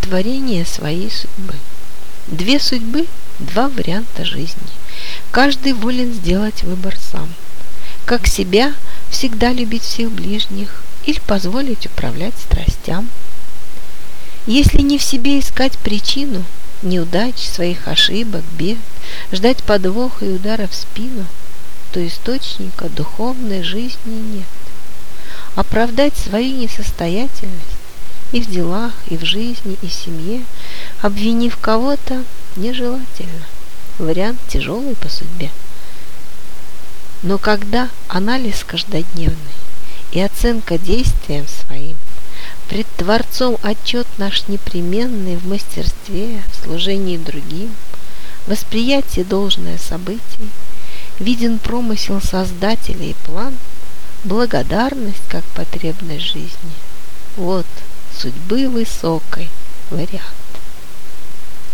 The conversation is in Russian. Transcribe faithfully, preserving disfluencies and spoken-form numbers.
творение своей судьбы. Две судьбы, два варианта жизни. Каждый волен сделать выбор сам. Как себя всегда любить всех ближних или позволить управлять страстям. Если не в себе искать причину неудач, своих ошибок, бед, ждать подвоха и удара в спину, то источника духовной жизни нет. Оправдать свою несостоятельность и в делах, и в жизни, и в семье, обвинив кого-то, нежелательно. Вариант тяжелый по судьбе. Но когда анализ каждодневный и оценка действиям своим, пред Творцом отчет наш непременный в мастерстве, в служении другим, восприятие должное событий, виден промысел Создателя и план, благодарность как потребность жизни. Вот судьбы высокой вариант.